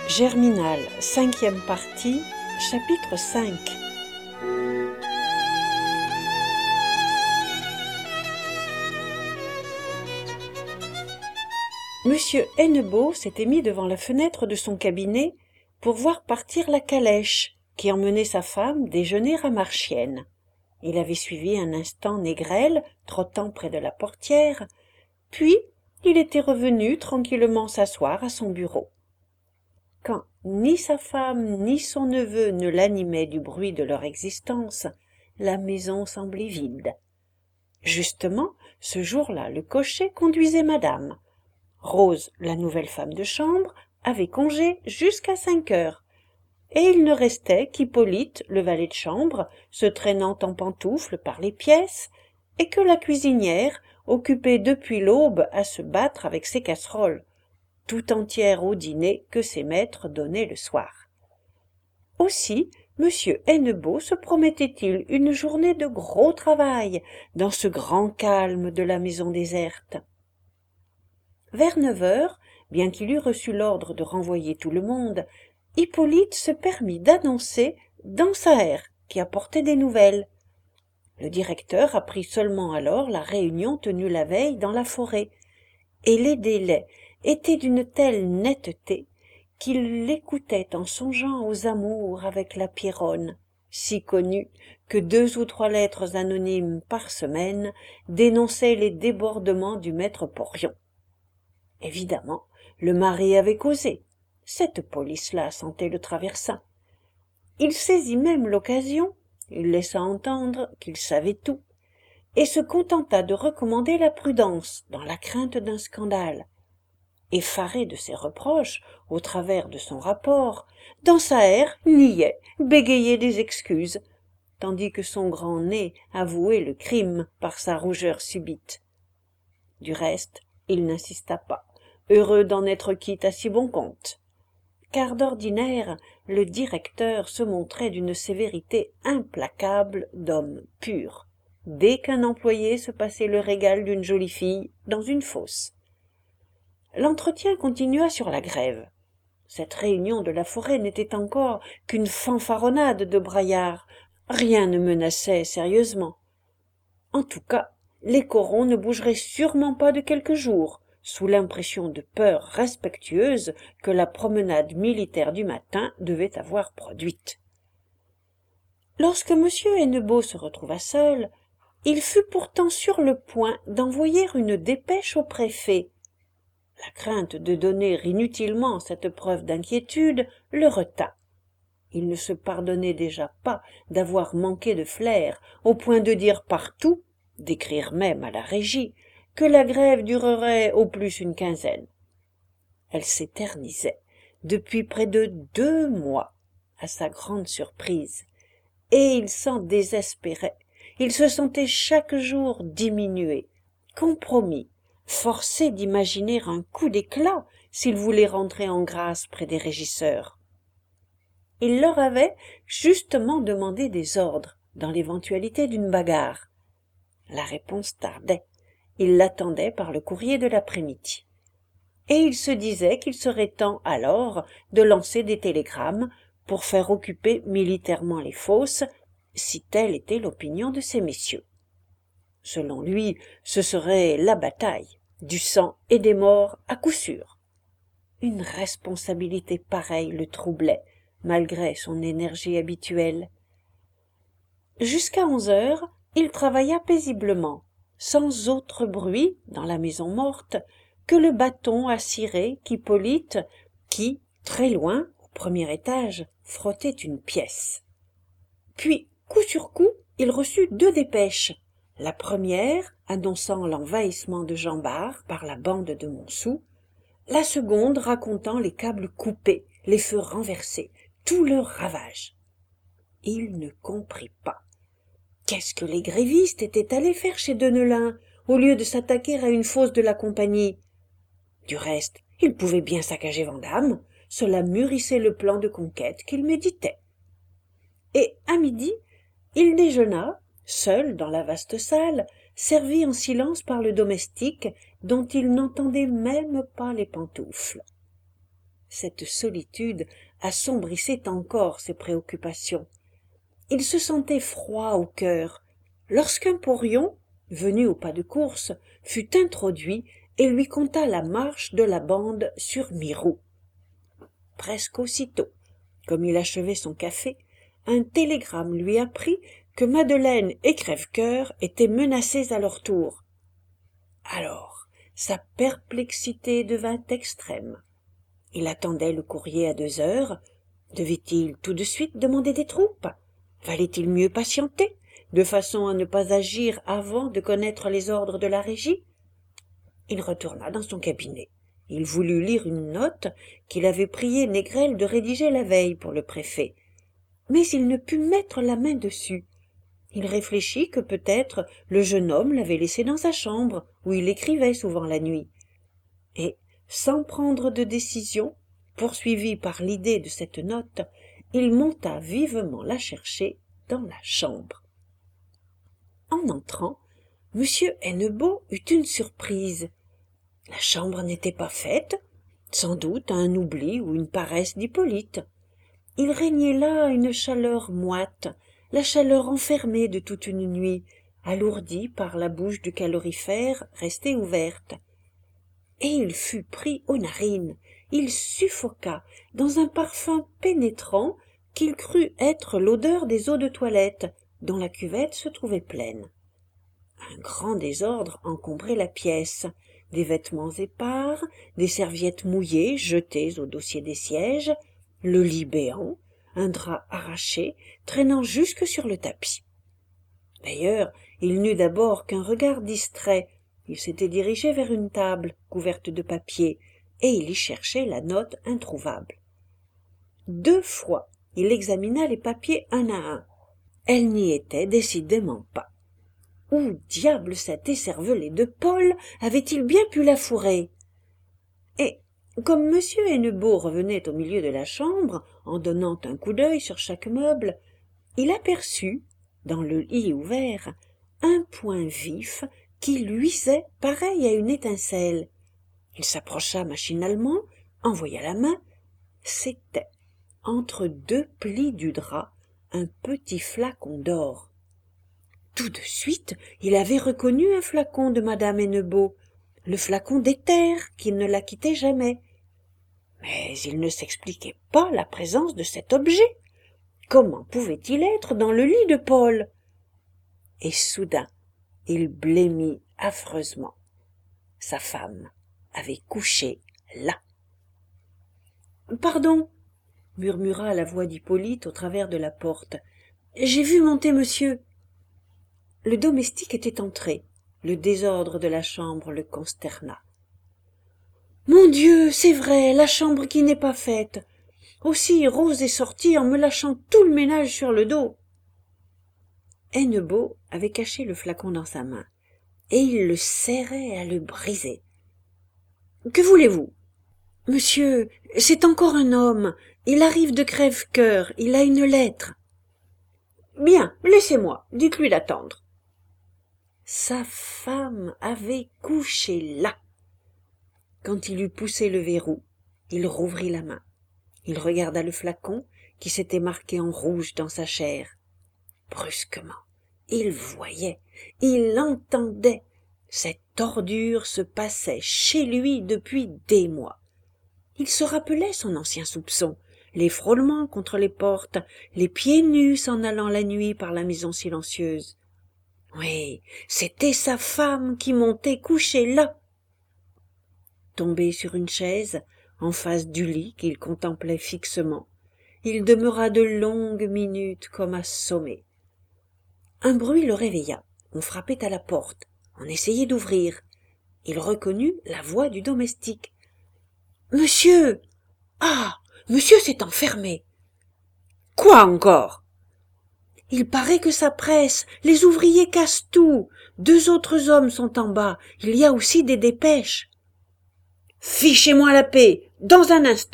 Germinal, 5e partie, chapitre 5. Monsieur Hennebeau s'était mis devant la fenêtre de son cabinet pour voir partir la calèche qui emmenait sa femme déjeuner à Marchiennes. Il avait suivi un instant Négrel trottant près de la portière, puis il était revenu tranquillement s'asseoir à son bureau. Quand ni sa femme ni son neveu ne l'animaient du bruit de leur existence, la maison semblait vide. Justement, ce jour-là, le cocher conduisait madame. Rose, la nouvelle femme de chambre, avait congé jusqu'à 5 heures, et il ne restait qu'Hippolyte, le valet de chambre, se traînant en pantoufles par les pièces, et que la cuisinière, occupée depuis l'aube à se battre avec ses casseroles, tout entière au dîner que ses maîtres donnaient le soir. Aussi, M. Hennebeau se promettait-il une journée de gros travail dans ce grand calme de la maison déserte. Vers 9 heures, bien qu'il eût reçu l'ordre de renvoyer tout le monde, Hippolyte se permit d'annoncer Dansaert qui apportait des nouvelles. Le directeur apprit seulement alors la réunion tenue la veille dans la forêt, et les délais étaient d'une telle netteté qu'il l'écoutait en songeant aux amours avec la Pierronne, si connue que 2 ou 3 lettres anonymes par semaine dénonçaient les débordements du maître Porion. Évidemment, le mari avait causé. Cette police-là sentait le traversin. Il saisit même l'occasion, il laissa entendre qu'il savait tout, et se contenta de recommander la prudence dans la crainte d'un scandale. Effaré de ses reproches, au travers de son rapport, Dansaert niait, bégayait des excuses, tandis que son grand nez avouait le crime par sa rougeur subite. Du reste, il n'insista pas, heureux d'en être quitte à si bon compte, car d'ordinaire le directeur se montrait d'une sévérité implacable d'homme pur, dès qu'un employé se passait le régal d'une jolie fille dans une fosse. L'entretien continua sur la grève. Cette réunion de la forêt n'était encore qu'une fanfaronnade de braillards. Rien ne menaçait sérieusement. En tout cas, les corons ne bougeraient sûrement pas de quelques jours, sous l'impression de peur respectueuse que la promenade militaire du matin devait avoir produite. Lorsque M. Hennebeau se retrouva seul, il fut pourtant sur le point d'envoyer une dépêche au préfet. La crainte de donner inutilement cette preuve d'inquiétude le retint. Il ne se pardonnait déjà pas d'avoir manqué de flair au point de dire partout, d'écrire même à la régie, que la grève durerait au plus une quinzaine. Elle s'éternisait depuis près de 2 mois, à sa grande surprise, et il s'en désespérait. Il se sentait chaque jour diminué, compromis, forcé d'imaginer un coup d'éclat s'il voulait rentrer en grâce près des régisseurs. Il leur avait justement demandé des ordres dans l'éventualité d'une bagarre. La réponse tardait. Il l'attendait par le courrier de l'après-midi. Et il se disait qu'il serait temps alors de lancer des télégrammes pour faire occuper militairement les fosses, si telle était l'opinion de ces messieurs. Selon lui, ce serait la bataille, du sang et des morts à coup sûr. Une responsabilité pareille le troublait, malgré son énergie habituelle. Jusqu'à 11 heures, il travailla paisiblement, sans autre bruit dans la maison morte que le bâton à cirer qu'Hippolyte, qui, très loin, au premier étage, frottait une pièce. Puis, coup sur coup, il reçut 2 dépêches. La première, annonçant l'envahissement de Jean Bart par la bande de Montsou, la seconde racontant les câbles coupés, les feux renversés, tout le ravage. Il ne comprit pas. Qu'est-ce que les grévistes étaient allés faire chez Deneulin, au lieu de s'attaquer à une fosse de la compagnie? Du reste, ils pouvaient bien saccager Vandame, cela mûrissait le plan de conquête qu'il méditait. Et à midi, il déjeuna, seul dans la vaste salle, servi en silence par le domestique, dont il n'entendait même pas les pantoufles. Cette solitude assombrissait encore ses préoccupations. Il se sentait froid au cœur, lorsqu'un porion, venu au pas de course, fut introduit et lui conta la marche de la bande sur Mirou. Presque aussitôt, comme il achevait son café, un télégramme lui apprit que Madeleine et Crèvecoeur étaient menacés à leur tour. Alors, sa perplexité devint extrême. Il attendait le courrier à 2 heures. Devait-il tout de suite demander des troupes? Valait-il mieux patienter, de façon à ne pas agir avant de connaître les ordres de la régie? Il retourna dans son cabinet. Il voulut lire une note qu'il avait prié Négrel de rédiger la veille pour le préfet. Mais il ne put mettre la main dessus. Il réfléchit que peut-être le jeune homme l'avait laissé dans sa chambre, où il écrivait souvent la nuit. Et, sans prendre de décision, poursuivi par l'idée de cette note, il monta vivement la chercher dans la chambre. En entrant, M. Hennebeau eut une surprise. La chambre n'était pas faite, sans doute un oubli ou une paresse d'Hippolyte. Il régnait là une chaleur moite, la chaleur enfermée de toute une nuit, alourdie par la bouche du calorifère restée ouverte. Et il fut pris aux narines, il suffoqua dans un parfum pénétrant qu'il crut être l'odeur des eaux de toilette, dont la cuvette se trouvait pleine. Un grand désordre encombrait la pièce, des vêtements épars, des serviettes mouillées jetées au dossier des sièges, le lit béant, un drap arraché, traînant jusque sur le tapis. D'ailleurs, il n'eut d'abord qu'un regard distrait. Il s'était dirigé vers une table couverte de papier, et il y cherchait la note introuvable. 2 fois, il examina les papiers un à un. Elle n'y était décidément pas. Où diable cet écervelé de Paul avait-il bien pu la fourrer? Et, comme M. Hennebeau revenait au milieu de la chambre, en donnant un coup d'œil sur chaque meuble, il aperçut, dans le lit ouvert, un point vif qui luisait pareil à une étincelle. Il s'approcha machinalement, envoya la main. C'était, entre 2 plis du drap, un petit flacon d'or. Tout de suite, il avait reconnu un flacon de madame Hennebeau, le flacon d'éther qui ne la quittait jamais. Mais il ne s'expliquait pas la présence de cet objet. Comment pouvait-il être dans le lit de Paul? Et soudain, il blêmit affreusement. Sa femme avait couché là. « Pardon, » murmura la voix d'Hippolyte au travers de la porte. « J'ai vu monter monsieur. » Le domestique était entré. Le désordre de la chambre le consterna. « Mon Dieu, c'est vrai, la chambre qui n'est pas faite. Aussi Rose est sortie en me lâchant tout le ménage sur le dos. » Hennebeau avait caché le flacon dans sa main, et il le serrait à le briser. « Que voulez-vous ?»« Monsieur, c'est encore un homme. Il arrive de Crèvecoeur. Il a une lettre. »« Bien, laissez-moi. Dites-lui d'attendre. » Sa femme avait couché là. Quand il eut poussé le verrou, il rouvrit la main. Il regarda le flacon qui s'était marqué en rouge dans sa chair. Brusquement, il voyait, il entendait. Cette ordure se passait chez lui depuis des mois. Il se rappelait son ancien soupçon, les frôlements contre les portes, les pieds nus s'en allant la nuit par la maison silencieuse. Oui, c'était sa femme qui montait coucher là. Tombé sur une chaise, en face du lit qu'il contemplait fixement, il demeura de longues minutes comme assommé. Un bruit le réveilla. On frappait à la porte. On essayait d'ouvrir. Il reconnut la voix du domestique. « Monsieur! Ah! Monsieur s'est enfermé. »« Quoi encore ?»« Il paraît que ça presse. Les ouvriers cassent tout. 2 autres hommes sont en bas. Il y a aussi des dépêches. »« Fichez-moi la paix, dans un instant. »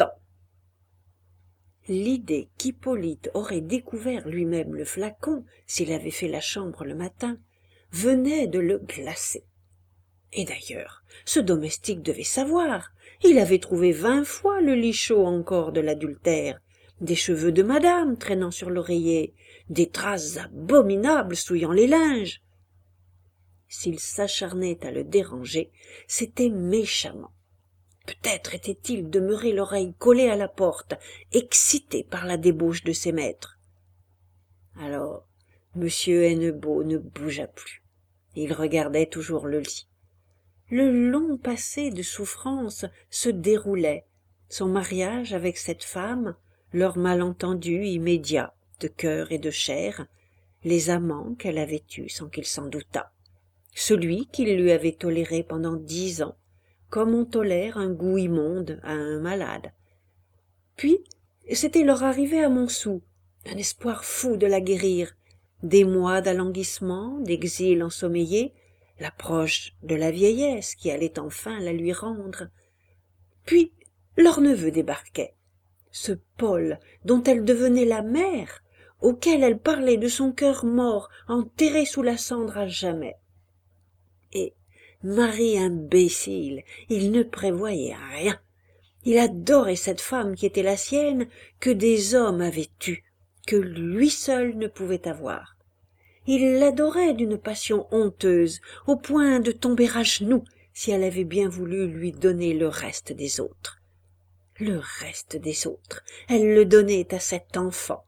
L'idée qu'Hippolyte aurait découvert lui-même le flacon s'il avait fait la chambre le matin venait de le glacer. Et d'ailleurs, ce domestique devait savoir. Il avait trouvé 20 fois le lit chaud encore de l'adultère, des cheveux de madame traînant sur l'oreiller, des traces abominables souillant les linges. S'il s'acharnait à le déranger, c'était méchamment. Peut-être était-il demeuré l'oreille collée à la porte, excité par la débauche de ses maîtres. Alors, M. Hennebeau ne bougea plus. Il regardait toujours le lit. Le long passé de souffrance se déroulait, son mariage avec cette femme, leur malentendu immédiat de cœur et de chair, les amants qu'elle avait eus sans qu'il s'en doutât, celui qu'il lui avait toléré pendant 10 ans, comme on tolère un goût immonde à un malade. Puis, c'était leur arrivée à Montsou, un espoir fou de la guérir, des mois d'alanguissement, d'exil ensommeillé, l'approche de la vieillesse qui allait enfin la lui rendre. Puis, leur neveu débarquait, ce Paul dont elle devenait la mère, auquel elle parlait de son cœur mort, enterré sous la cendre à jamais. Et, mari imbécile, il ne prévoyait rien. Il adorait cette femme qui était la sienne, que des hommes avaient eue, que lui seul ne pouvait avoir. Il l'adorait d'une passion honteuse, au point de tomber à genoux si elle avait bien voulu lui donner le reste des autres. Le reste des autres, elle le donnait à cet enfant.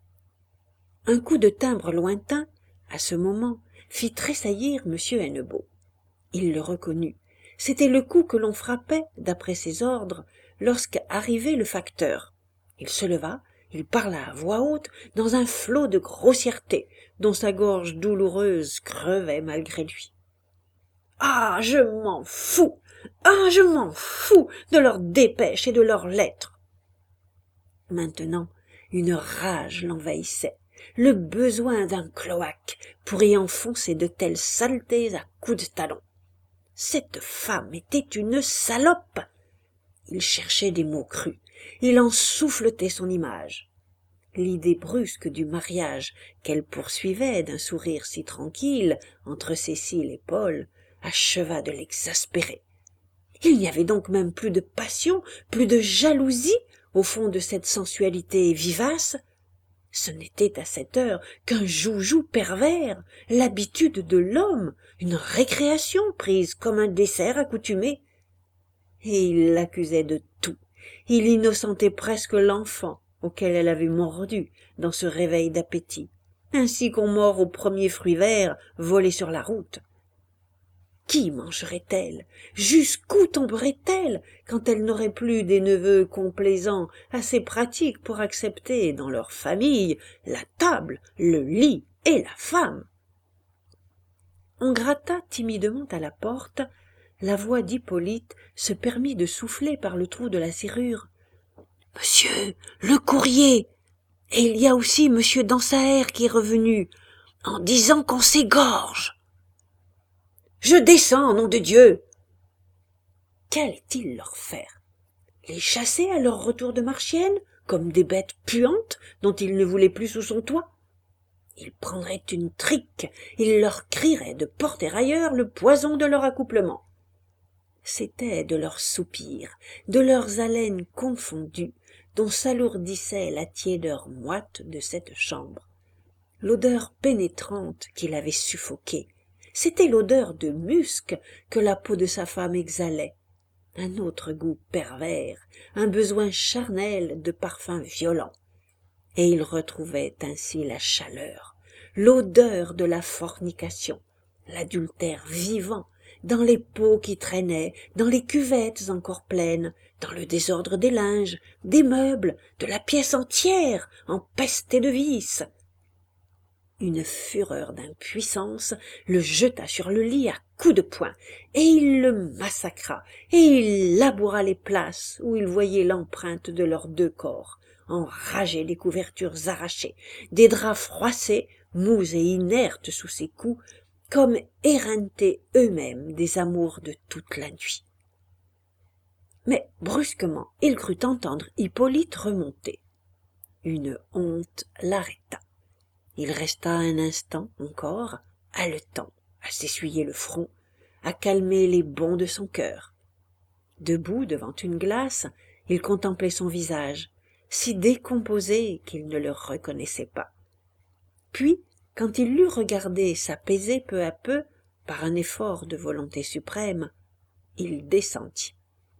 Un coup de timbre lointain, à ce moment, fit tressaillir M. Hennebeau. Il le reconnut. C'était le coup que l'on frappait, d'après ses ordres, lorsqu'arrivait le facteur. Il se leva, il parla à voix haute, dans un flot de grossièreté, dont sa gorge douloureuse crevait malgré lui. « Ah, je m'en fous! Ah, je m'en fous de leurs dépêches et de leurs lettres !» Maintenant, une rage l'envahissait, le besoin d'un cloaque pour y enfoncer de telles saletés à coups de talon. Cette femme était une salope. Il cherchait des mots crus, il en souffletait son image. L'idée brusque du mariage qu'elle poursuivait d'un sourire si tranquille entre Cécile et Paul acheva de l'exaspérer. Il n'y avait donc même plus de passion, plus de jalousie au fond de cette sensualité vivace. Ce n'était à cette heure qu'un joujou pervers, l'habitude de l'homme, une récréation prise comme un dessert accoutumé. Et il l'accusait de tout. Il innocentait presque l'enfant auquel elle avait mordu dans ce réveil d'appétit, ainsi qu'on mord au premier fruit vert volé sur la route. Qui mangerait-elle? Jusqu'où tomberait-elle quand elle n'aurait plus des neveux complaisants assez pratiques pour accepter dans leur famille la table, le lit et la femme? On gratta timidement à la porte. La voix d'Hippolyte se permit de souffler par le trou de la serrure. « Monsieur, le courrier! Et il y a aussi monsieur Dansaert qui est revenu, en disant qu'on s'égorge. » « Je descends, nom de Dieu !» Qu'allait-il leur faire? Les chasser à leur retour de Marchienne, comme des bêtes puantes dont il ne voulait plus sous son toit? Il prendrait une trique, il leur crierait de porter ailleurs le poison de leur accouplement. C'était de leurs soupirs, de leurs haleines confondues, dont s'alourdissait la tiédeur moite de cette chambre. L'odeur pénétrante qui l'avait suffoqué, c'était l'odeur de musc que la peau de sa femme exhalait, un autre goût pervers, un besoin charnel de parfums violents. Et il retrouvait ainsi la chaleur, l'odeur de la fornication, l'adultère vivant, dans les pots qui traînaient, dans les cuvettes encore pleines, dans le désordre des linges, des meubles, de la pièce entière, empestée de vices. Une fureur d'impuissance le jeta sur le lit à coups de poing, et il le massacra, et il laboura les places où il voyait l'empreinte de leurs 2 corps, enragés des couvertures arrachées, des draps froissés, mous et inertes sous ses coups, comme éreintés eux-mêmes des amours de toute la nuit. Mais brusquement, il crut entendre Hippolyte remonter. Une honte l'arrêta. Il resta un instant encore, haletant, à s'essuyer le front, à calmer les bonds de son cœur. Debout devant une glace, il contemplait son visage, si décomposé qu'il ne le reconnaissait pas. Puis, quand il l'eut regardé s'apaiser peu à peu, par un effort de volonté suprême, il descendit.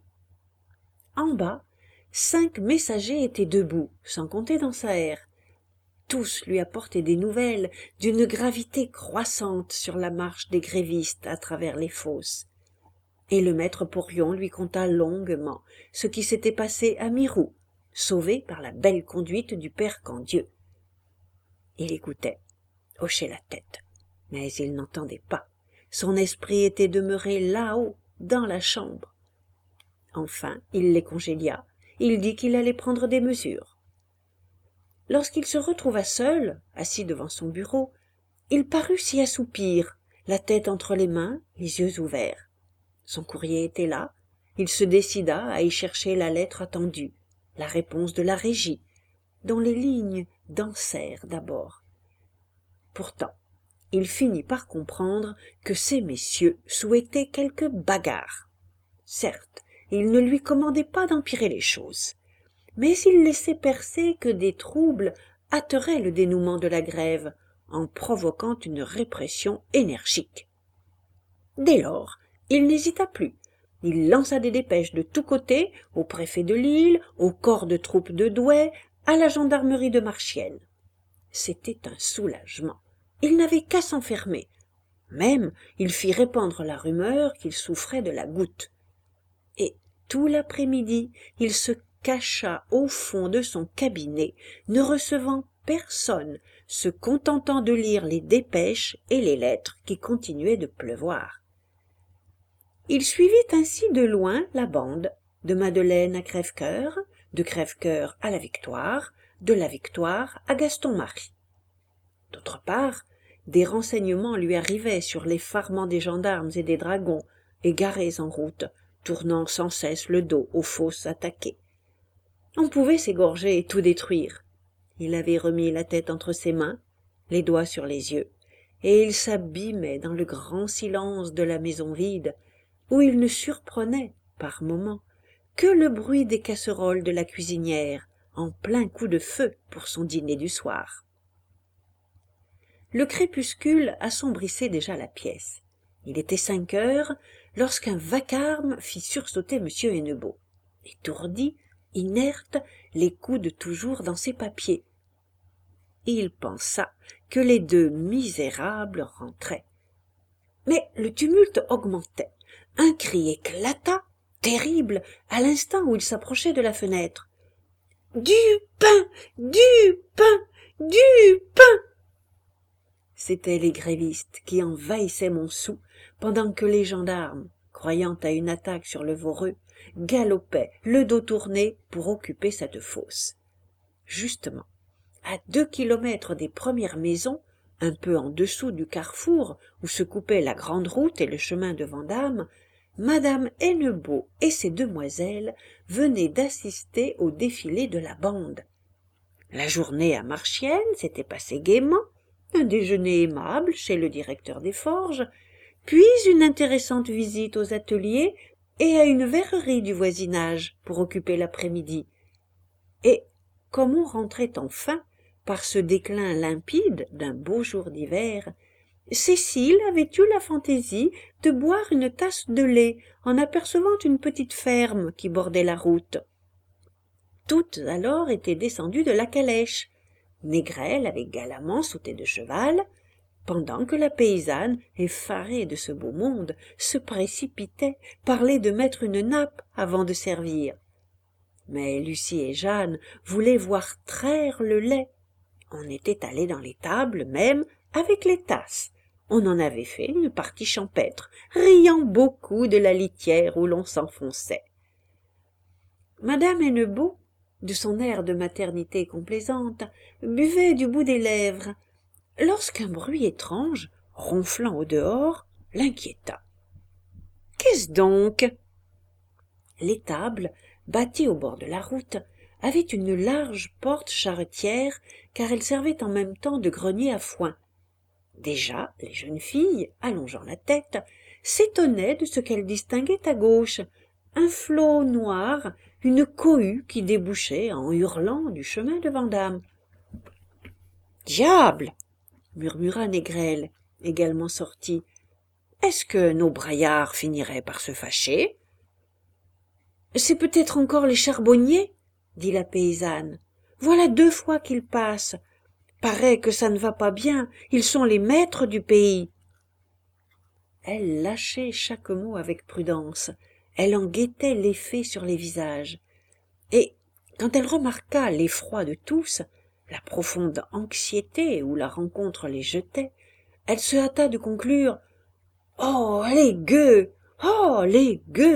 En bas, 5 messagers étaient debout, sans compter Dansaert. Tous lui apportaient des nouvelles d'une gravité croissante sur la marche des grévistes à travers les fosses. Et le maître Porion lui conta longuement ce qui s'était passé à Mirou, sauvé par la belle conduite du père Candieu. Il écoutait, hochait la tête, mais il n'entendait pas. Son esprit était demeuré là-haut, dans la chambre. Enfin, il les congédia. Il dit qu'il allait prendre des mesures. Lorsqu'il se retrouva seul, assis devant son bureau, il parut s'y assoupir, la tête entre les mains, les yeux ouverts. Son courrier était là. Il se décida à y chercher la lettre attendue, la réponse de la régie, dont les lignes dansèrent d'abord. Pourtant, il finit par comprendre que ces messieurs souhaitaient quelque bagarre. Certes, ils ne lui commandaient pas d'empirer les choses, mais ils laissaient percer que des troubles hâteraient le dénouement de la grève, en provoquant une répression énergique. Dès lors, il n'hésita plus. Il lança des dépêches de tous côtés, au préfet de Lille, au corps de troupes de Douai, à la gendarmerie de Marchiennes. C'était un soulagement. Il n'avait qu'à s'enfermer. Même, il fit répandre la rumeur qu'il souffrait de la goutte. Et tout l'après-midi, il se cacha au fond de son cabinet, ne recevant personne, se contentant de lire les dépêches et les lettres qui continuaient de pleuvoir. Il suivit ainsi de loin la bande, de Madeleine à Crèvecoeur, de Crèvecoeur à la Victoire, de la Victoire à Gaston-Marie. D'autre part, des renseignements lui arrivaient sur l'effarement des gendarmes et des dragons, égarés en route, tournant sans cesse le dos aux fosses attaquées. On pouvait s'égorger et tout détruire. Il avait remis la tête entre ses mains, les doigts sur les yeux, et il s'abîmait dans le grand silence de la maison vide, où il ne surprenait, par moments, que le bruit des casseroles de la cuisinière, en plein coup de feu pour son dîner du soir. Le crépuscule assombrissait déjà la pièce. Il était 5 heures lorsqu'un vacarme fit sursauter M. Hennebeau. Étourdi, inerte, les coudes toujours dans ses papiers. Il pensa que les 2 misérables rentraient. Mais le tumulte augmentait. Un cri éclata, terrible, à l'instant où il s'approchait de la fenêtre. « Du pain! Du pain! Du pain !» C'étaient les grévistes qui envahissaient Montsou, pendant que les gendarmes, croyant à une attaque sur le Voreux, galopaient, le dos tourné, pour occuper cette fosse. Justement, à 2 kilomètres des premières maisons, un peu en dessous du carrefour où se coupaient la grande route et le chemin de Vandame, madame Hennebeau et ses demoiselles venaient d'assister au défilé de la bande. La journée à Marchiennes s'était passée gaiement, un déjeuner aimable chez le directeur des forges, puis une intéressante visite aux ateliers et à une verrerie du voisinage pour occuper l'après-midi. Et, comme on rentrait enfin, par ce déclin limpide d'un beau jour d'hiver, Cécile avait eu la fantaisie de boire une tasse de lait en apercevant une petite ferme qui bordait la route. Toutes alors étaient descendues de la calèche. Négrel avait galamment sauté de cheval, pendant que la paysanne, effarée de ce beau monde, se précipitait, parlait de mettre une nappe avant de servir. Mais Lucie et Jeanne voulaient voir traire le lait. On était allé dans l'étable même avec les tasses. On en avait fait une partie champêtre, riant beaucoup de la litière où l'on s'enfonçait. Madame Hennebeau, de son air de maternité complaisante, buvait du bout des lèvres, lorsqu'un bruit étrange, ronflant au dehors, l'inquiéta. « Qu'est-ce donc ?» L'étable, bâtie au bord de la route, avait une large porte charretière, car elle servait en même temps de grenier à foin. Déjà, les jeunes filles, allongeant la tête, s'étonnaient de ce qu'elles distinguaient à gauche, un flot noir, une cohue qui débouchait en hurlant du chemin de Vandame. « Diable !» murmura Négrel, également sorti. « Est-ce que nos braillards finiraient par se fâcher ?»« C'est peut-être encore les charbonniers, » dit la paysanne. « Voilà 2 fois qu'ils passent. Paraît que ça ne va pas bien, ils sont les maîtres du pays. » Elle lâchait chaque mot avec prudence, elle en guettait l'effet sur les visages. Et quand elle remarqua l'effroi de tous, la profonde anxiété où la rencontre les jetait, elle se hâta de conclure « Oh, les gueux! Oh, les gueux !»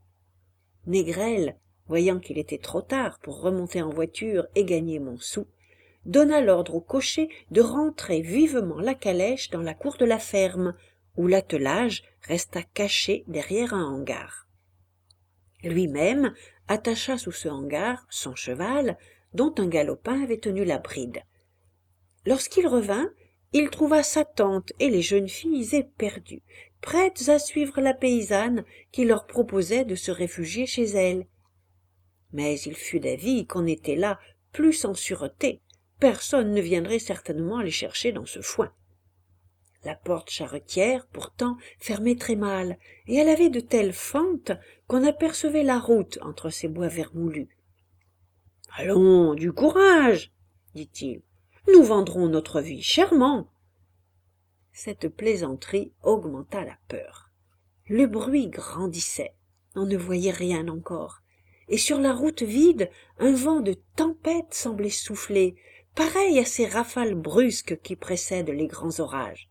Négrel, voyant qu'il était trop tard pour remonter en voiture et gagner Montsou, donna l'ordre au cocher de rentrer vivement la calèche dans la cour de la ferme, où l'attelage resta caché derrière un hangar. Lui-même attacha sous ce hangar son cheval, dont un galopin avait tenu la bride. Lorsqu'il revint, il trouva sa tante et les jeunes filles éperdues, prêtes à suivre la paysanne qui leur proposait de se réfugier chez elle. Mais il fut d'avis qu'on était là plus en sûreté, personne ne viendrait certainement les chercher dans ce foin. La porte charretière, pourtant, fermait très mal, et elle avait de telles fentes qu'on apercevait la route entre ces bois vermoulus. « Allons, du courage !» dit-il. « Nous vendrons notre vie chèrement. » Cette plaisanterie augmenta la peur. Le bruit grandissait, on ne voyait rien encore, et sur la route vide, un vent de tempête semblait souffler, pareil à ces rafales brusques qui précèdent les grands orages.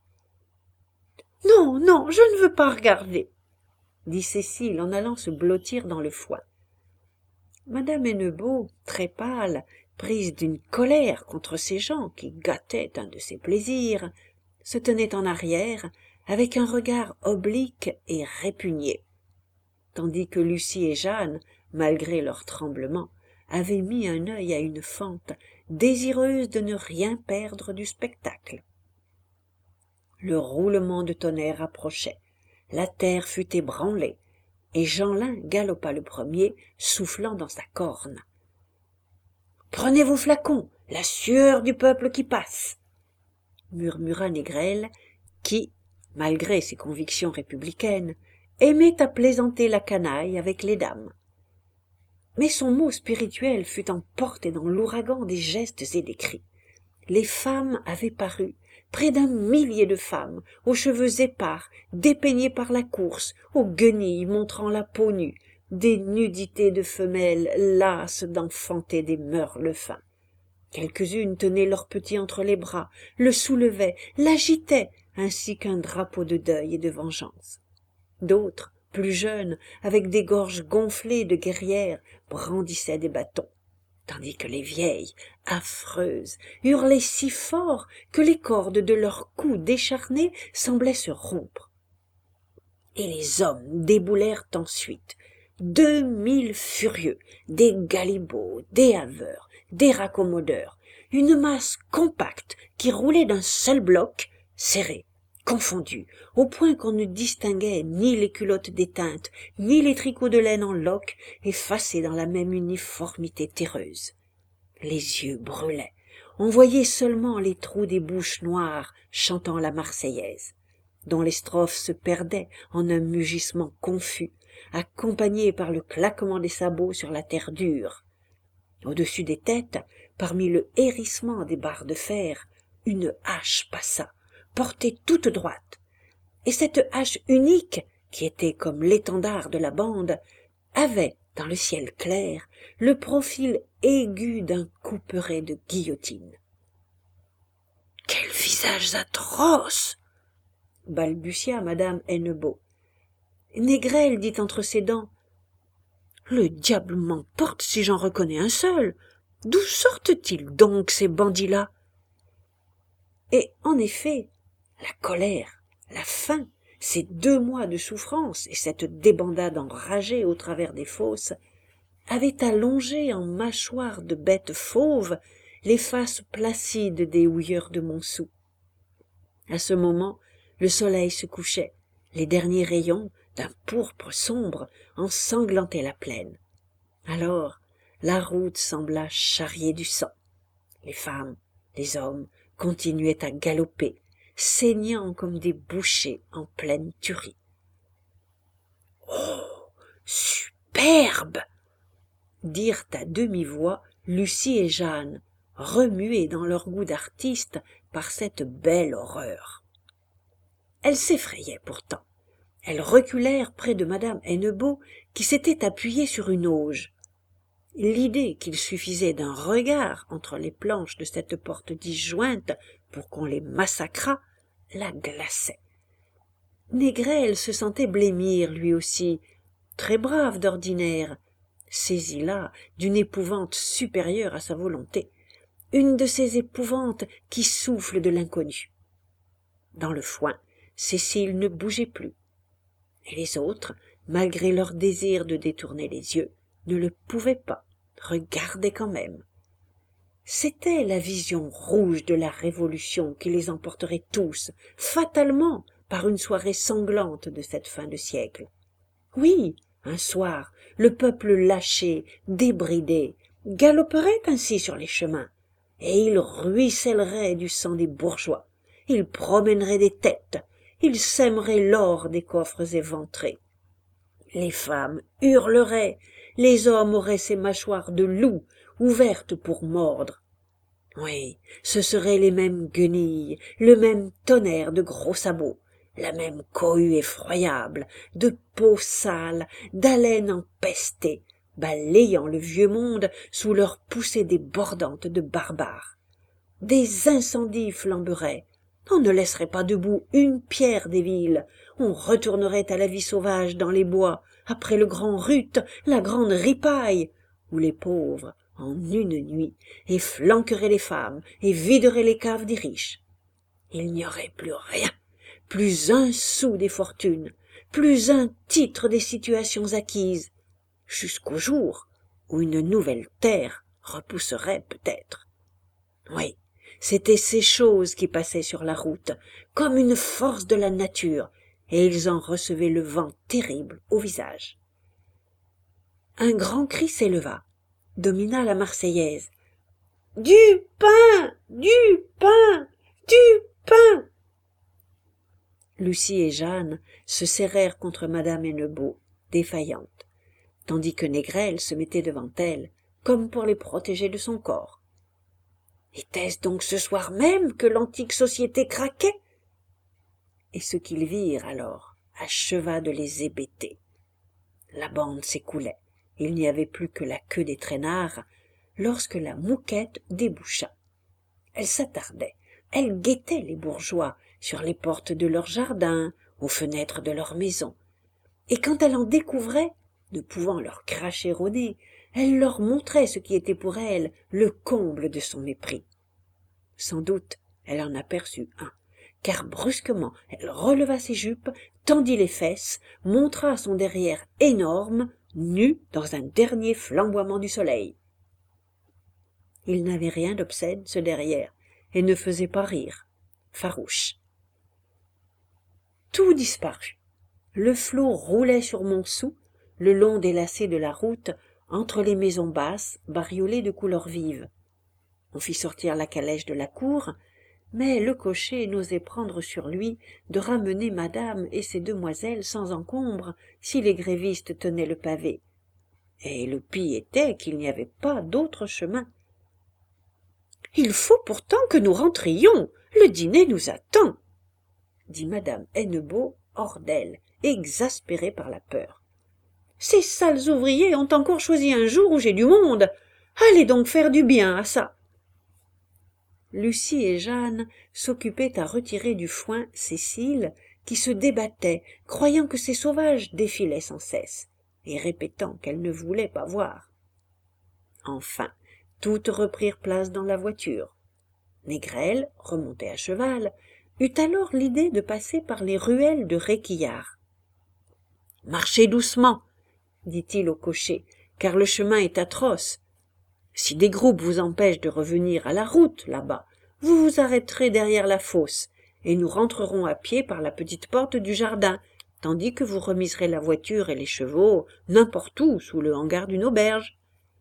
« Non, non, je ne veux pas regarder, » dit Cécile en allant se blottir dans le foin. Madame Hennebeau, très pâle, prise d'une colère contre ces gens qui gâtaient un de ses plaisirs, se tenait en arrière avec un regard oblique et répugné, tandis que Lucie et Jeanne, malgré leur tremblement, avaient mis un œil à une fente, désireuses de ne rien perdre du spectacle. Le roulement de tonnerre approchait, la terre fut ébranlée, et Jeanlin galopa le premier, soufflant dans sa corne. « Prenez vos flacons, la sueur du peuple qui passe !» murmura Négrel, qui, malgré ses convictions républicaines, aimait à plaisanter la canaille avec les dames. Mais son mot spirituel fut emporté dans l'ouragan des gestes et des cris. Les femmes avaient paru, près d'1 millier de femmes, aux cheveux épars, dépeignées par la course, aux guenilles montrant la peau nue, des nudités de femelles lasses d'enfanter des meurtres-fins. Quelques-unes tenaient leur petit entre les bras, le soulevaient, l'agitaient, ainsi qu'un drapeau de deuil et de vengeance. D'autres, plus jeunes, avec des gorges gonflées de guerrières, brandissaient des bâtons, tandis que les vieilles, affreuses, hurlaient si fort que les cordes de leurs cous décharnés semblaient se rompre. Et les hommes déboulèrent ensuite, 2000 furieux, des galibots, des haveurs, des raccommodeurs, une masse compacte qui roulait d'un seul bloc, serrée, confondue, au point qu'on ne distinguait ni les culottes déteintes, ni les tricots de laine en loques, effacés dans la même uniformité terreuse. Les yeux brûlaient, on voyait seulement les trous des bouches noires chantant la Marseillaise, dont les strophes se perdaient en un mugissement confus, accompagné par le claquement des sabots sur la terre dure. Au-dessus des têtes, parmi le hérissement des barres de fer, une hache passa, portée toute droite, et cette hache unique, qui était comme l'étendard de la bande, avait, dans le ciel clair, le profil aigu d'un couperet de guillotine. « Quels visages atroces !» balbutia madame Hennebeau. Négrel dit entre ses dents: « Le diable m'emporte si j'en reconnais un seul. D'où sortent-ils donc, ces bandits-là ?» Et en effet, la colère, la faim, ces 2 mois de souffrance et cette débandade enragée au travers des fosses avaient allongé en mâchoires de bêtes fauves les faces placides des houilleurs de Montsou. À ce moment, le soleil se couchait, les derniers rayons, d'un pourpre sombre, ensanglantait la plaine. Alors la route sembla charrier du sang. Les femmes, les hommes continuaient à galoper, saignant comme des bouchers en pleine tuerie. « Oh, superbe !» dirent à demi-voix Lucie et Jeanne, remuées dans leur goût d'artiste par cette belle horreur. Elles s'effrayaient pourtant. Elles reculèrent près de madame Hennebeau, qui s'était appuyée sur une auge. L'idée qu'il suffisait d'un regard entre les planches de cette porte disjointe pour qu'on les massacrât la glaçait. Négrel se sentait blêmir lui aussi, très brave d'ordinaire, saisi là d'une épouvante supérieure à sa volonté, une de ces épouvantes qui soufflent de l'inconnu. Dans le foin, Cécile ne bougeait plus, et les autres, malgré leur désir de détourner les yeux, ne le pouvaient pas, regardaient quand même. C'était la vision rouge de la Révolution qui les emporterait tous, fatalement, par une soirée sanglante de cette fin de siècle. Oui, un soir, le peuple lâché, débridé, galoperait ainsi sur les chemins, et il ruissellerait du sang des bourgeois, il promènerait des têtes, il sèmerait l'or des coffres éventrés. Les femmes hurleraient, les hommes auraient ces mâchoires de loup ouvertes pour mordre. Oui, ce seraient les mêmes guenilles, le même tonnerre de gros sabots, la même cohue effroyable, de peau sale, d'haleine empestée, balayant le vieux monde sous leur poussée débordante de barbares. Des incendies flamberaient, on ne laisserait pas debout une pierre des villes, on retournerait à la vie sauvage dans les bois, après le grand rut, la grande ripaille, où les pauvres, en une nuit, efflanqueraient les femmes et videraient les caves des riches. Il n'y aurait plus rien, plus un sou des fortunes, plus un titre des situations acquises, jusqu'au jour où une nouvelle terre repousserait peut-être. Oui, c'étaient ces choses qui passaient sur la route, comme une force de la nature, et ils en recevaient le vent terrible au visage. Un grand cri s'éleva, domina la Marseillaise. « Du pain! Du pain! Du pain !» Lucie et Jeanne se serrèrent contre madame Hennebeau, défaillantes, tandis que Négrel se mettait devant elles, comme pour les protéger de son corps. Était-ce donc ce soir même que l'antique société craquait? Et ce qu'ils virent alors acheva de les hébéter. La bande s'écoulait, il n'y avait plus que la queue des traînards, lorsque la mouquette déboucha. Elle s'attardait, elle guettait les bourgeois sur les portes de leurs jardins, aux fenêtres de leurs maisons, et quand elle en découvrait, ne pouvant leur cracher au nez, elle leur montrait ce qui était pour elle le comble de son mépris. Sans doute elle en aperçut un, car brusquement elle releva ses jupes, tendit les fesses, montra son derrière énorme, nu dans un dernier flamboiement du soleil. Il n'avait rien d'obscène, ce derrière, et ne faisait pas rire, farouche. Tout disparut. Le flot roulait sur Montsou, le long des lacets de la route, entre les maisons basses, bariolées de couleurs vives. On fit sortir la calèche de la cour, mais le cocher n'osait prendre sur lui de ramener madame et ses demoiselles sans encombre si les grévistes tenaient le pavé. Et le pis était qu'il n'y avait pas d'autre chemin. « Il faut pourtant que nous rentrions, le dîner nous attend !» dit madame Hennebeau hors d'elle, exaspérée par la peur. « Ces sales ouvriers ont encore choisi un jour où j'ai du monde. Allez donc faire du bien à ça !» Lucie et Jeanne s'occupaient à retirer du foin Cécile, qui se débattait, croyant que ces sauvages défilaient sans cesse, et répétant qu'elle ne voulait pas voir. Enfin, toutes reprirent place dans la voiture. Négrel, remonté à cheval, eut alors l'idée de passer par les ruelles de Réquillart. « Marchez doucement, » dit-il au cocher, « car le chemin est atroce. Si des groupes vous empêchent de revenir à la route, là-bas, vous vous arrêterez derrière la fosse, et nous rentrerons à pied par la petite porte du jardin, tandis que vous remiserez la voiture et les chevaux n'importe où sous le hangar d'une auberge. »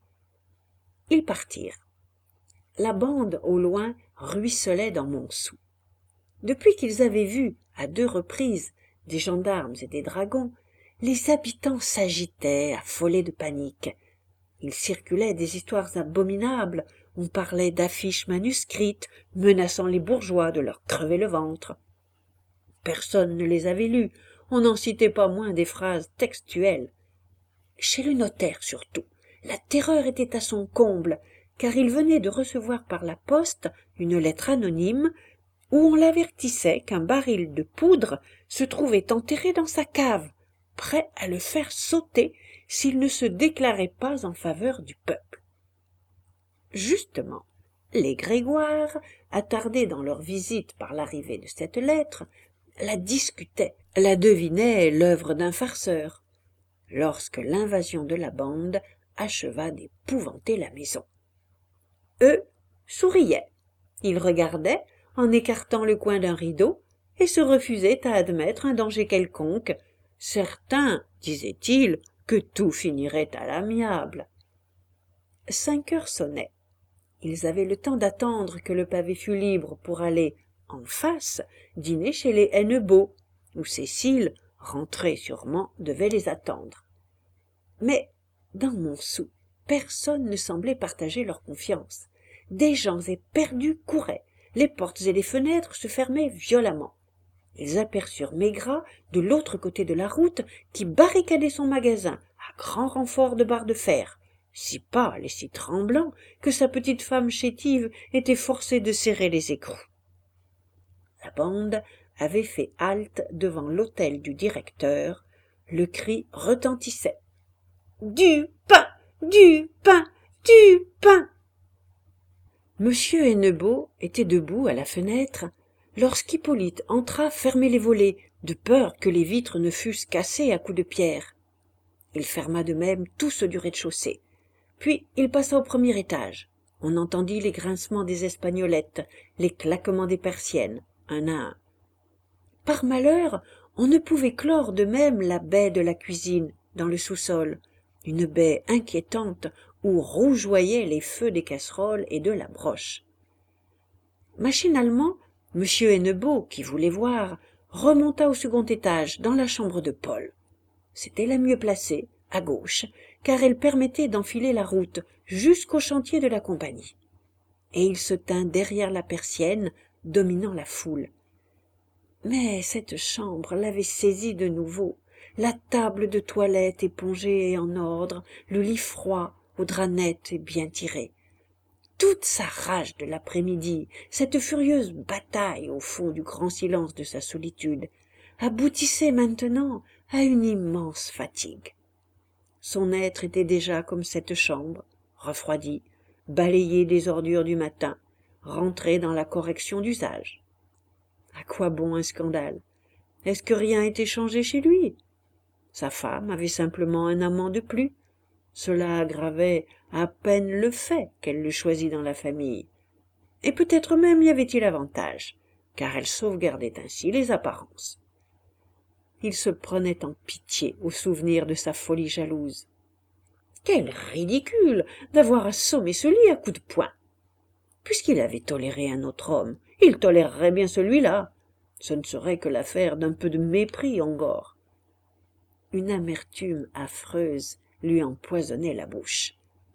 Ils partirent. La bande, au loin, ruisselait dans Montsou. Depuis qu'ils avaient vu, à 2 reprises, des gendarmes et des dragons, les habitants s'agitaient, affolés de panique. Il circulait des histoires abominables, on parlait d'affiches manuscrites menaçant les bourgeois de leur crever le ventre. Personne ne les avait lues, on n'en citait pas moins des phrases textuelles. Chez le notaire surtout, la terreur était à son comble, car il venait de recevoir par la poste une lettre anonyme où on l'avertissait qu'un baril de poudre se trouvait enterré dans sa cave, prêt à le faire sauter s'il ne se déclarait pas en faveur du peuple. Justement, les Grégoire, attardés dans leur visite par l'arrivée de cette lettre, la discutaient, la devinaient l'œuvre d'un farceur, lorsque l'invasion de la bande acheva d'épouvanter la maison. Eux souriaient, ils regardaient en écartant le coin d'un rideau et se refusaient à admettre un danger quelconque, certains, disaient-ils, que tout finirait à l'amiable. 5 heures sonnaient. Ils avaient le temps d'attendre que le pavé fût libre pour aller, en face, dîner chez les Hennebeau, où Cécile, rentrée sûrement, devait les attendre. Mais, dans Montsou, personne ne semblait partager leur confiance. Des gens éperdus couraient, les portes et les fenêtres se fermaient violemment. Ils aperçurent Maigrat, de l'autre côté de la route, qui barricadait son magasin, à grand renfort de barres de fer, si pâle et si tremblant que sa petite femme chétive était forcée de serrer les écrous. La bande avait fait halte devant l'hôtel du directeur, le cri retentissait. « Du pain! Du pain! Du pain !» Monsieur Hennebeau était debout à la fenêtre lorsqu'Hippolyte entra fermer les volets, de peur que les vitres ne fussent cassées à coups de pierre. Il ferma de même tout ceux du rez-de-chaussée. Puis il passa au premier étage. On entendit les grincements des espagnolettes, les claquements des persiennes, un à un. Par malheur, on ne pouvait clore de même la baie de la cuisine, dans le sous-sol, une baie inquiétante où rougeoyaient les feux des casseroles et de la broche. Machinalement, M. Hennebeau, qui voulait voir, remonta au second étage, dans la chambre de Paul. C'était la mieux placée, à gauche, car elle permettait d'enfiler la route jusqu'au chantier de la compagnie. Et il se tint derrière la persienne, dominant la foule. Mais cette chambre l'avait saisi de nouveau, la table de toilette épongée et en ordre, le lit froid, aux draps nets et bien tirés. Toute sa rage de l'après-midi, cette furieuse bataille au fond du grand silence de sa solitude, aboutissait maintenant à une immense fatigue. Son être était déjà comme cette chambre, refroidi, balayé des ordures du matin, rentré dans la correction d'usage. À quoi bon un scandale? Est-ce que rien était changé chez lui? Sa femme avait simplement un amant de plus. Cela aggravait à peine le fait qu'elle le choisit dans la famille. Et peut-être même y avait-il avantage, car elle sauvegardait ainsi les apparences. Il se prenait en pitié au souvenir de sa folie jalouse. Quel ridicule d'avoir assommé ce lit à coups de poing! Puisqu'il avait toléré un autre homme, il tolérerait bien celui-là. Ce ne serait que l'affaire d'un peu de mépris encore. Une amertume affreuse lui empoisonnait la bouche.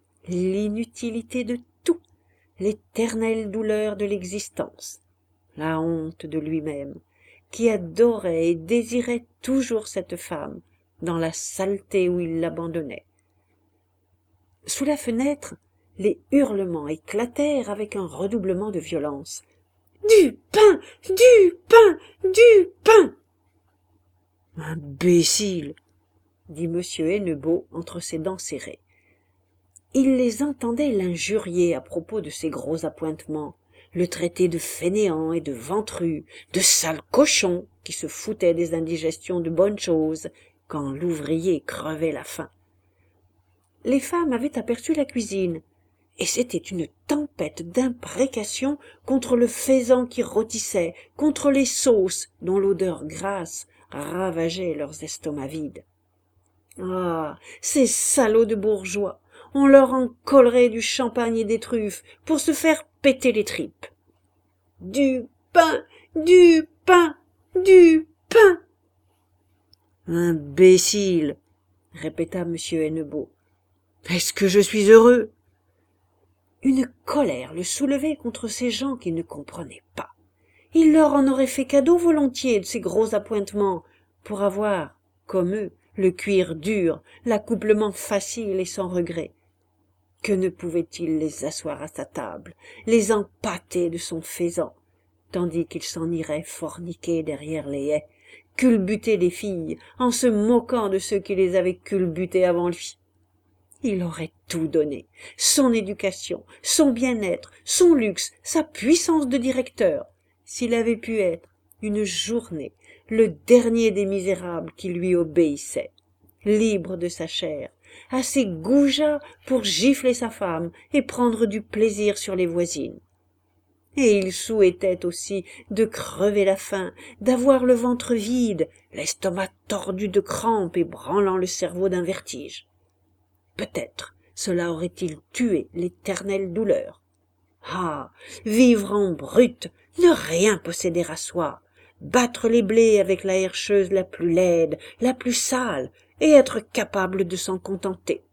L'inutilité de tout, l'éternelle douleur de l'existence, la honte de lui-même, qui adorait et désirait toujours cette femme, dans la saleté où il l'abandonnait. Sous la fenêtre, les hurlements éclatèrent avec un redoublement de violence. « Du pain! Du pain! Du pain !»« Imbécile !» dit M. Hennebeau entre ses dents serrées. Il les entendait l'injurier à propos de ses gros appointements, le traiter de fainéant et de ventru, de sale cochon qui se foutait des indigestions de bonnes choses quand l'ouvrier crevait la faim. Les femmes avaient aperçu la cuisine, et c'était une tempête d'imprécations contre le faisan qui rôtissait, contre les sauces dont l'odeur grasse ravageaient leurs estomacs vides. Ah, ces salauds de bourgeois! On leur en collerait du champagne et des truffes pour se faire péter les tripes. Du pain, du pain, du pain! Imbécile! Répéta M. Hennebeau. Est-ce que je suis heureux? Une colère le soulevait contre ces gens qui ne comprenaient pas. Il leur en aurait fait cadeau volontiers de ces gros appointements pour avoir, comme eux, le cuir dur, l'accouplement facile et sans regret. Que ne pouvait-il les asseoir à sa table, les empâter de son faisan, tandis qu'il s'en irait forniquer derrière les haies, culbuter les filles en se moquant de ceux qui les avaient culbutées avant lui. Il aurait tout donné, son éducation, son bien-être, son luxe, sa puissance de directeur, s'il avait pu être, une journée, le dernier des misérables qui lui obéissaient, libre de sa chair, assez goujat pour gifler sa femme et prendre du plaisir sur les voisines. Et il souhaitait aussi de crever la faim, d'avoir le ventre vide, l'estomac tordu de crampes et branlant le cerveau d'un vertige. Peut-être cela aurait-il tué l'éternelle douleur. Ah, vivre en brute, ne rien posséder à soi, battre les blés avec la herscheuse la plus laide, la plus sale, et être capable de s'en contenter.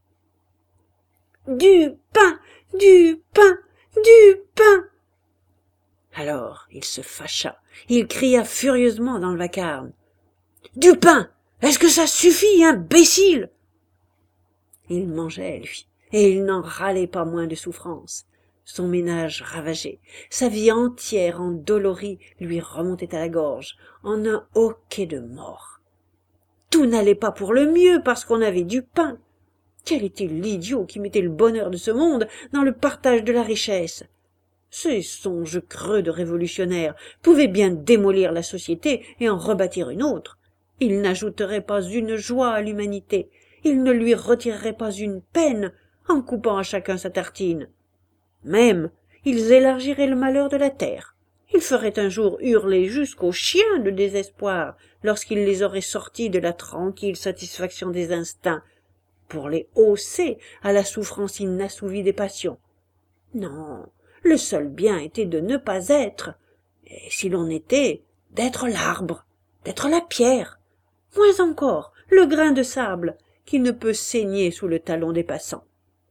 Du pain, du pain, du pain! Alors il se fâcha, il cria furieusement dans le vacarme. Du pain! Est-ce que ça suffit, imbécile? Il mangeait, lui, et il n'en râlait pas moins de souffrance. Son ménage ravagé, sa vie entière endolorie lui remontait à la gorge, en un hoquet de mort. Tout n'allait pas pour le mieux parce qu'on avait du pain. Quel était l'idiot qui mettait le bonheur de ce monde dans le partage de la richesse? Ces songes creux de révolutionnaires pouvaient bien démolir la société et en rebâtir une autre. Ils n'ajouteraient pas une joie à l'humanité, ils ne lui retireraient pas une peine en coupant à chacun sa tartine. Même, ils élargiraient le malheur de la terre. Ils feraient un jour hurler jusqu'aux chiens de désespoir lorsqu'ils les auraient sortis de la tranquille satisfaction des instincts, pour les hausser à la souffrance inassouvie des passions. Non, le seul bien était de ne pas être, et si l'on était, d'être l'arbre, d'être la pierre, moins encore le grain de sable qui ne peut saigner sous le talon des passants.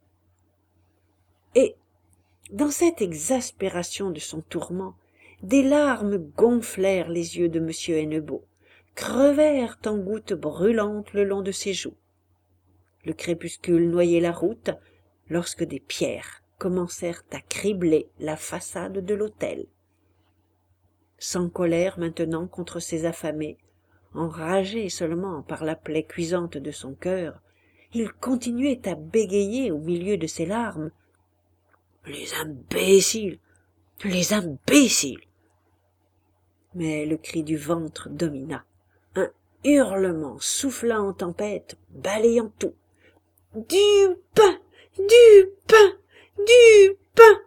Et, dans cette exaspération de son tourment, des larmes gonflèrent les yeux de M. Hennebeau, crevèrent en gouttes brûlantes le long de ses joues. Le crépuscule noyait la route lorsque des pierres commencèrent à cribler la façade de l'hôtel. Sans colère maintenant contre ses affamés, enragé seulement par la plaie cuisante de son cœur, il continuait à bégayer au milieu de ses larmes. Les imbéciles! Les imbéciles! Mais le cri du ventre domina, un hurlement soufflant en tempête, balayant tout. Du pain! Du pain! Du pain!